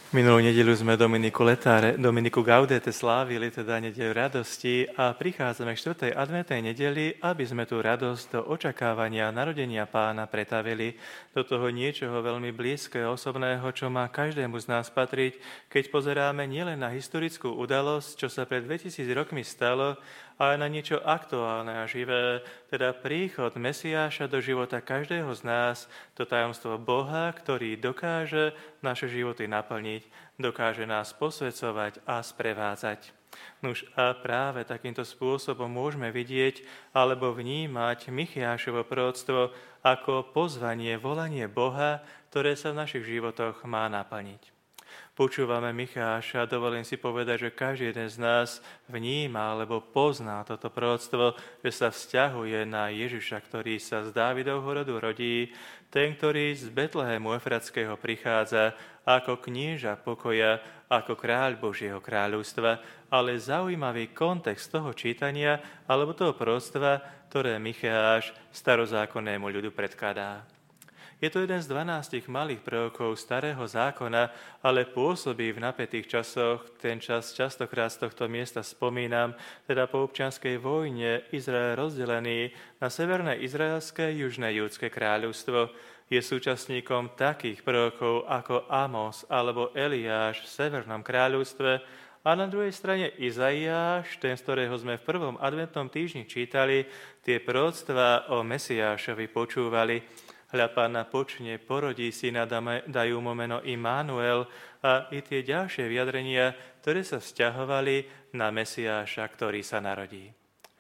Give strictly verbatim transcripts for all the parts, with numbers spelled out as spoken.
Minulú nedeľu sme Dominiku Letáre, Dominiku Gaudete slávili, teda nedeľu radosti a prichádzame k štvrtej adventnej nedeli, aby sme tú radosť do očakávania narodenia Pána pretavili do toho niečoho veľmi blízkeho, osobného, čo má každému z nás patriť, keď pozeráme nielen na historickú udalosť, čo sa pred dvetisíc rokmi stalo, ale na niečo aktuálne a živé, teda príchod Mesiáša do života každého z nás, to tajomstvo Boha, ktorý dokáže naše životy naplniť, dokáže nás posvedzovať a sprevádzať. Nuž a práve takýmto spôsobom môžeme vidieť alebo vnímať Michiášovo proroctvo ako pozvanie, volanie Boha, ktoré sa v našich životoch má naplniť. Počúvame Micháša, dovolím si povedať, že každý jeden z nás vníma alebo pozná toto proroctvo, že sa vzťahuje na Ježiša, ktorý sa z Dávidovho rodu rodí, ten, ktorý z Betlehemu Efratského prichádza ako knieža pokoja, ako kráľ Božieho kráľovstva, ale zaujímavý kontext toho čítania alebo toho proroctva, ktoré Micháš starozákonnému ľudu predkladá. Je to jeden z dvanástich malých prorokov starého zákona, ale pôsobí v napätých časoch. Ten čas častokrát z tohto miesta spomínam, teda po občianskej vojne Izrael rozdelený na severné izraelské, južné júdske kráľovstvo. Je súčasníkom takých prorokov ako Amos alebo Eliáš v severnom kráľovstve a na druhej strane Izaiáš, ten, z ktorého sme v prvom adventnom týždni čítali, tie proroctvá o Mesiášovi počúvali. Hľa Pána počne, porodí syna, dajú mu meno Immanuel a i tie ďalšie vyjadrenia, ktoré sa vzťahovali na Mesiáša, ktorý sa narodí.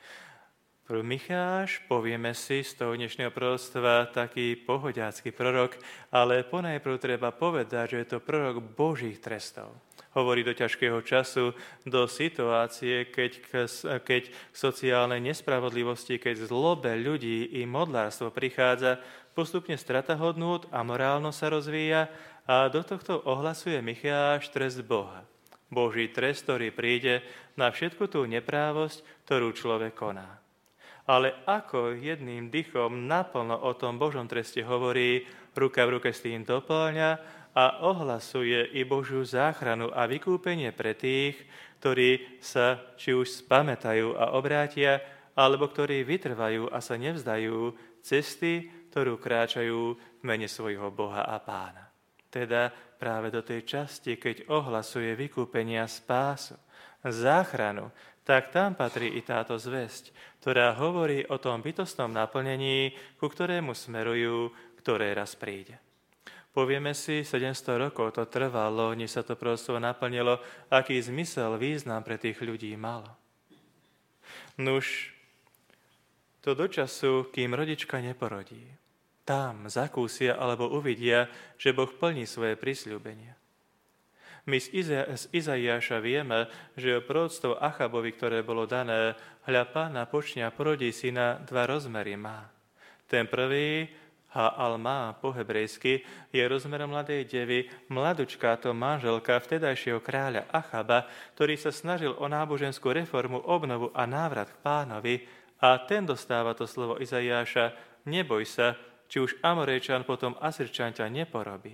Prv Micháš, povieme si z toho dnešného proroctva, taký pohodiacky prorok, ale ponajprv treba povedať, že je to prorok Božích trestov. Hovorí do ťažkého času, do situácie, keď k, keď k sociálnej nespravodlivosti, keď zlobe ľudí i modlárstvo prichádza, postupne strata hodnôt a morálnosť sa rozvíja a do tohto ohlasuje Micháš trest Boha. Boží trest, ktorý príde na všetku tú neprávosť, ktorú človek koná. Ale ako jedným dychom naplno o tom Božom treste hovorí, ruka v ruke s tým doplňa a ohlasuje i Božiu záchranu a vykúpenie pre tých, ktorí sa či už spamätajú a obrátia, alebo ktorí vytrvajú a sa nevzdajú cesty, ktorú kráčajú v mene svojho Boha a Pána. Teda práve do tej časti, keď ohlasuje vykúpenia spásu, záchranu, tak tam patrí i táto zvesť, ktorá hovorí o tom bytostnom naplnení, ku ktorému smerujú, ktoré raz príde. Povieme si, sedemsto rokov to trvalo, než sa to proroctvo naplnilo, aký zmysel, význam pre tých ľudí malo. Nuž, to do času, kým rodička neporodí. Tam zakúsia alebo uvidia, že Boh plní svoje prisľúbenia. My z, Iza- z Izaiáša vieme, že o proroctvo Achabovi, ktoré bolo dané, hľa Pána počne a porodí syna, dva rozmery má. Ten prvý, Ha-al-má po hebrejsky, je rozmerom mladej devy, mladučká to manželka vtedajšieho kráľa Achaba, ktorý sa snažil o náboženskú reformu, obnovu a návrat k Pánovi, a ten dostáva to slovo Izaiáša, neboj sa, či už Amorejčan, potom Asyrčan ťa neporobí.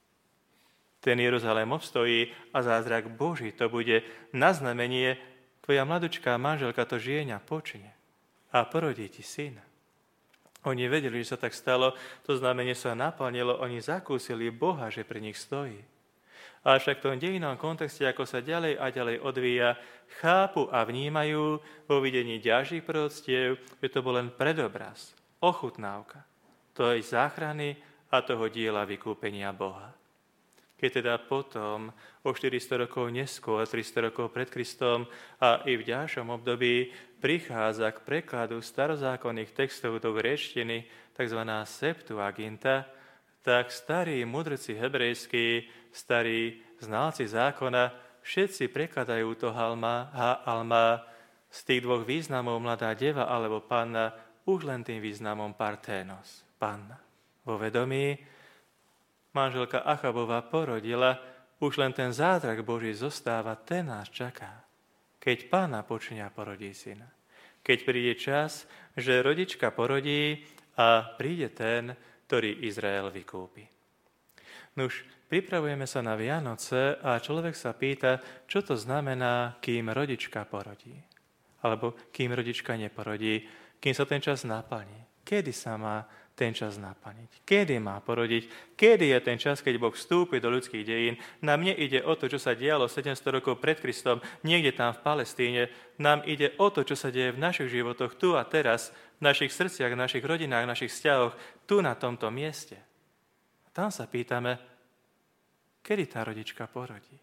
Ten Jeruzalém obstojí a zázrak Boží to bude na znamenie, tvoja mladučká manželka to žieňa počne a porodí ti syna. Oni vedeli, že sa tak stalo, to znamenie sa naplnilo, oni zakúsili Boha, že pri nich stojí. Ale však v tom dejinnom kontexte, ako sa ďalej a ďalej odvíja, chápu a vnímajú vo videní ďalších proroctiev, že to bol len predobraz, ochutnávka tej záchrany a toho diela vykúpenia Boha. Keď teda potom, o štyristo rokov neskôr, tristo rokov pred Kristom a i v ďalšom období prichádza k prekladu starozákonných textov do gréčtiny, tzv. Septuaginta, tak starí mudrci hebrejskí, starí znalci zákona, všetci prekladajú to halma, ha-alma z tých dvoch významov mladá deva alebo panna už len tým významom parténos, panna. Vo vedomí manželka Achabova porodila, už len ten zázrak Boží zostáva, ten nás čaká. Keď Pána počne a porodí syna. Keď príde čas, že rodička porodí a príde ten, ktorý Izrael vykúpi. Nuž, pripravujeme sa na Vianoce a človek sa pýta, čo to znamená, kým rodička porodí. Alebo kým rodička neporodí, kým sa ten čas naplní. Kedy sa má ten čas naplniť? Kedy má porodiť? Kedy je ten čas, keď Boh vstúpi do ľudských dejín? Nám nejde o to, čo sa dialo sedemsto rokov pred Kristom, niekde tam v Palestíne. Nám ide o to, čo sa deje v našich životoch, tu a teraz, v našich srdciach, v našich rodinách, v našich vzťahoch, tu na tomto mieste. Tam sa pýtame, kedy tá rodička porodí.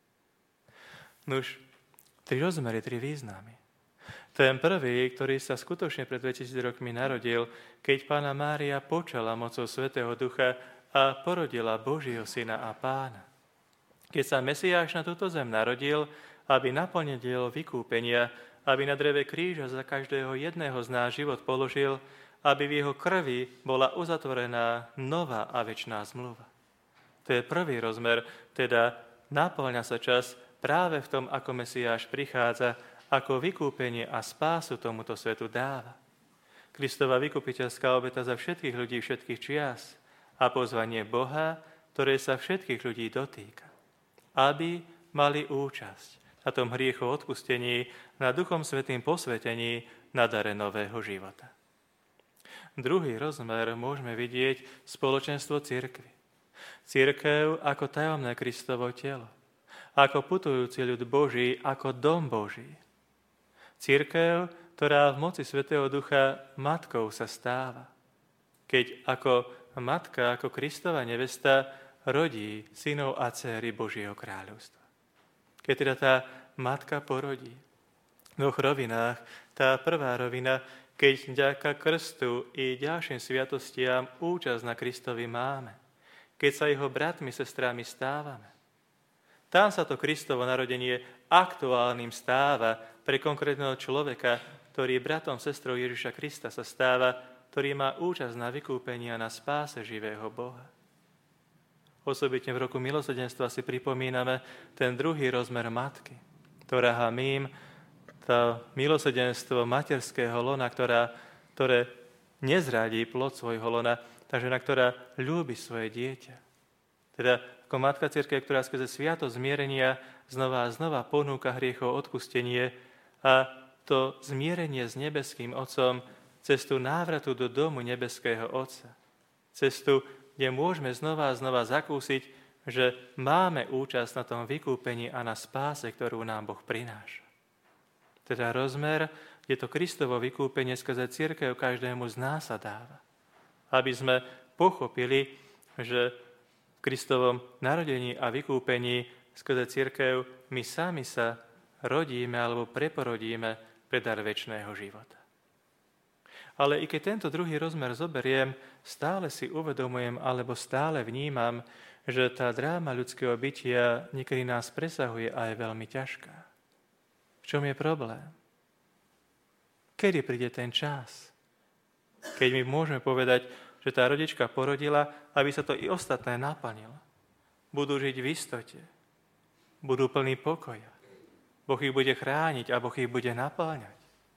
Nuž, tri rozmery, tri významy. Ten prvý, ktorý sa skutočne pred dvetisíc rokmi narodil, keď Panna Mária počala mocou Svätého Ducha a porodila Božieho Syna a Pána. Keď sa Mesiáš na túto zem narodil, aby naplnil dielo vykúpenia, aby na dreve kríža za každého jedného z nás život položil, aby v jeho krvi bola uzatvorená nová a večná zmluva. To je prvý rozmer, teda naplňa sa čas práve v tom, ako Mesiáš prichádza, ako vykúpenie a spásu tomuto svetu dáva. Kristova vykupiteľská obeta za všetkých ľudí všetkých čias a pozvanie Boha, ktoré sa všetkých ľudí dotýka, aby mali účasť na tom hriechu odpustení, na Duchom Svätým posvetení, na dare nového života. Druhý rozmer môžeme vidieť spoločenstvo cirkvi. Cirkev ako tajomné Kristovo telo, ako putujúci ľud Boží, ako dom Boží. Cirkev, ktorá v moci Svätého Ducha matkou sa stáva, keď ako matka, ako Kristova nevesta rodí synov a dcéry Božieho kráľovstva. Keď teda tá matka porodí v dvoch rovinách, tá prvá rovina, keď vďaka krstu i ďalším sviatostiam účasť na Kristovi máme, keď sa jeho bratmi, sestrami stávame. Tam sa to Kristovo narodenie aktuálnym stáva pre konkrétneho človeka, ktorý bratom, sestrou Ježiša Krista sa stáva, ktorý má účasť na vykúpení a na spáse živého Boha. Osobitne v roku milosrdenstva si pripomíname ten druhý rozmer matky, ktorá hamím, to milosrdenstvo materského lona, ktorá, ktoré nezradí plod svojho lona, takže na ktorá ľúbi svoje dieťa. Teda ako matka cirkev, ktorá skrze sviatosť zmierenia znova a znova ponúka hriechov odpustenie a to zmierenie s nebeským Otcom, cestu návratu do domu nebeského Otca. Cestu, kde môžeme znova a znova zakúsiť, že máme účasť na tom vykúpení a na spáse, ktorú nám Boh prináša. Teda rozmer, kde to Kristovo vykúpenie skrze cirkev každému z nás sa dáva. Aby sme pochopili, že v Kristovom narodení a vykúpení skrze cirkev my sami sa rodíme alebo preporodíme pre dar večného života. Ale i keď tento druhý rozmer zoberiem, stále si uvedomujem alebo stále vnímam, že tá dráma ľudského bytia niekedy nás presahuje a je veľmi ťažká. V čom je problém? Kedy príde ten čas? Keď my môžeme povedať, že tá rodička porodila, aby sa to i ostatné naplnilo. Budú žiť v istote. Budú plní pokoja. Boh ich bude chrániť a Boh ich bude naplňať.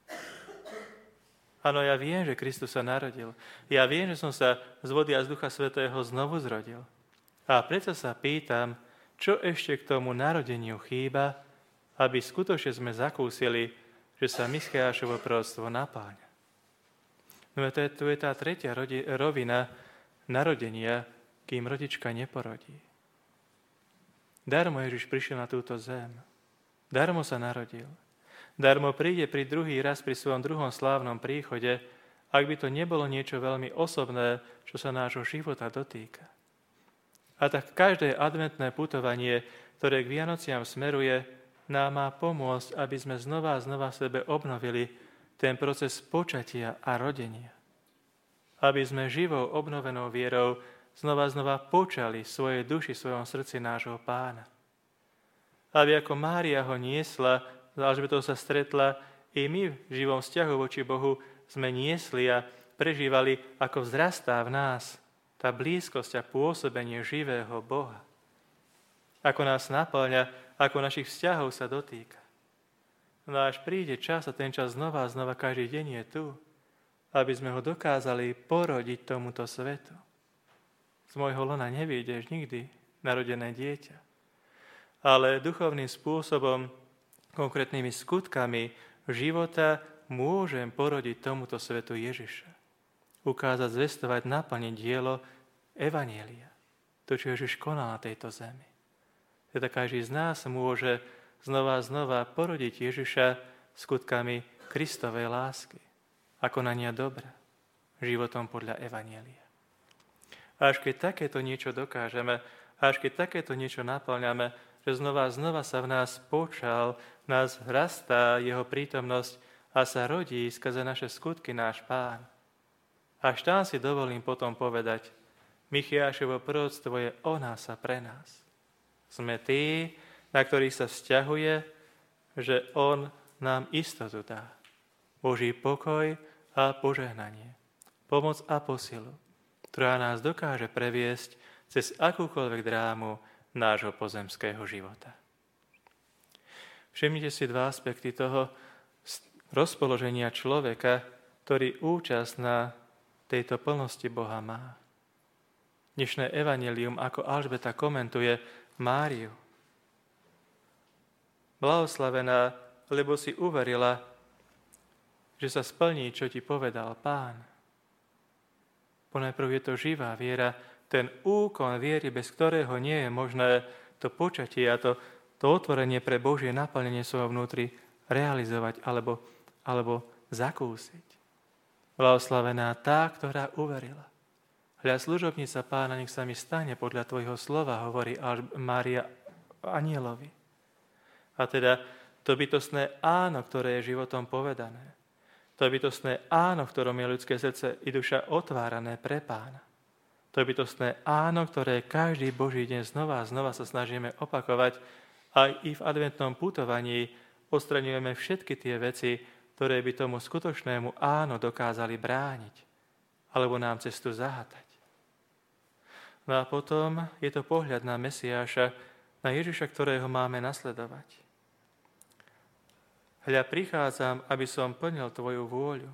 Áno, ja viem, že Kristus sa narodil. Ja viem, že som sa z vody a z Ducha Svätého znovu zrodil. A preto sa pýtam, čo ešte k tomu narodeniu chýba, aby skutočne sme zakúsili, že sa Micheášovo proroctvo napáňa. No to je, tu je tá tretia rodi, rovina narodenia, kým rodička neporodí. Darmo Ježiš prišiel na túto zem. Darmo sa narodil. Darmo príde pri druhý raz pri svojom druhom slávnom príchode, ak by to nebolo niečo veľmi osobné, čo sa nášho života dotýka. A tak každé adventné putovanie, ktoré k Vianociam smeruje, nám má pomôcť, aby sme znova a znova v sebe obnovili ten proces počatia a rodenia. Aby sme živou obnovenou vierou znova a znova počali svojej duši, svojom srdci nášho Pána. Aby ako Mária ho niesla, s Alžbetou sa stretla, i my v živom vzťahu voči Bohu sme niesli a prežívali, ako vzrastá v nás tá blízkosť a pôsobenie živého Boha. Ako nás naplňa, ako našich vzťahov sa dotýka. No až príde čas a ten čas znova a znova každý deň je tu, aby sme ho dokázali porodiť tomuto svetu. z môjho lona nevyjdeš nikdy, narodené dieťa. Ale duchovným spôsobom, konkrétnymi skutkami života môžem porodiť tomuto svetu Ježiša. Ukázať, zvestovať, naplniť dielo Evanjelia. To, čo Ježiš konal na tejto zemi. Teda každý z nás môže znova a znova porodiť Ježiša skutkami Kristovej lásky a konania dobra, životom podľa Evanjelia. A až keď takéto niečo dokážeme, až keď takéto niečo naplňame, že znova a znova sa v nás počal, v nás rastá jeho prítomnosť a sa rodí skrze naše skutky náš Pán. Až tam si dovolím potom povedať, Michiášovo proroctvo je o nás a pre nás. Sme tí, na ktorých sa vzťahuje, že on nám istotu dá. Boží pokoj a požehnanie, pomoc a posilu, ktorá nás dokáže previesť cez akúkoľvek drámu nášho pozemského života. Všimnite si dva aspekty toho rozpoloženia človeka, ktorý účasť na tejto plnosti Boha má. Dnešné evanjelium, ako Alžbeta komentuje Máriu. Blahoslavená, lebo si uverila, že sa splní, čo ti povedal Pán. Ponajprv je to živá viera, ten úkon viery, bez ktorého nie je možné to počatie a to, to otvorenie pre Božie naplnenie svojho vnútri realizovať alebo, alebo zakúsiť. Blahoslavená tá, ktorá uverila. Hľa, služobnica Pána, nech sa mi stane podľa tvojho slova, hovorí Mária anjelovi. A teda to bytostné áno, ktoré je životom povedané. To bytostné áno, v ktorom je ľudské srdce i duša otvárané pre Pána. To bytostné áno, ktoré každý Boží deň znova a znova sa snažíme opakovať, aj i v adventnom putovaní odstraňujeme všetky tie veci, ktoré by tomu skutočnému áno dokázali brániť, alebo nám cestu zahatať. No a potom je to pohľad na Mesiáša, na Ježiša, ktorého máme nasledovať. Hľa, prichádzam, aby som plnil tvoju vôľu.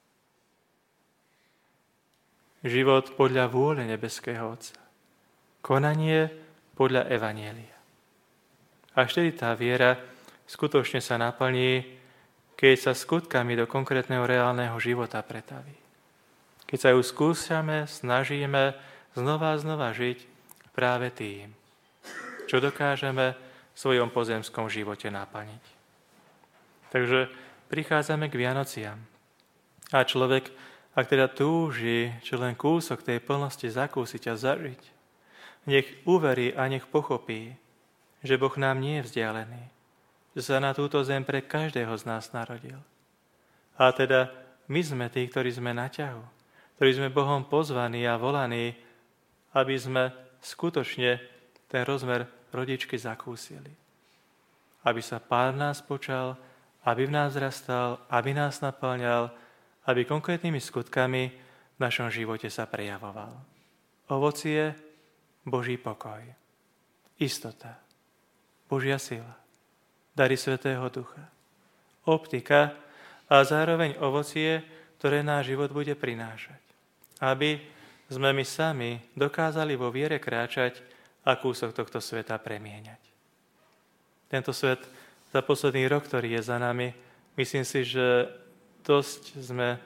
Život podľa vôle nebeského Otca. Konanie podľa Evanjelia. A vtedy tá viera skutočne sa naplní, keď sa skutkami do konkrétneho reálneho života pretaví. Keď sa ju skúšame, snažíme znova a znova žiť práve tým, čo dokážeme v svojom pozemskom živote naplniť. Takže prichádzame k Vianociam. A človek, ak teda túži, čo len kúsok tej plnosti zakúsiť a zažiť, nech uverí a nech pochopí, že Boh nám nie je vzdialený, že sa na túto zem pre každého z nás narodil. A teda my sme tí, ktorí sme na ťahu, ktorí sme Bohom pozvaní a volaní, aby sme skutočne ten rozmer rodičky zakúsili. Aby sa Pán nás počal, aby v nás rastal, aby nás naplňal, aby konkrétnymi skutkami v našom živote sa prejavoval. Ovocie, Boží pokoj, istota, Božia sila, dary Svätého Ducha, optika a zároveň ovocie, ktoré náš život bude prinášať. Aby sme my sami dokázali vo viere kráčať a kúsok tohto sveta premieňať. Tento svet za posledný rok, ktorý je za nami, myslím si, že dosť sme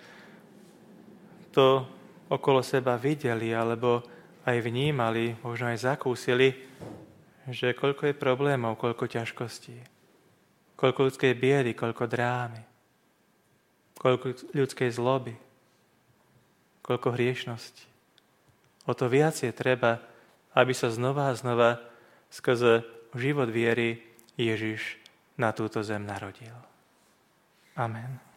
to okolo seba videli alebo aj vnímali, možno aj zakúsili, že koľko je problémov, koľko ťažkostí, koľko ľudskej biedy, koľko drámy, koľko ľudskej zloby, koľko hriešnosti. O to viac je treba, aby sa znova a znova skrze život viery Ježiš na túto zem narodil. Amen.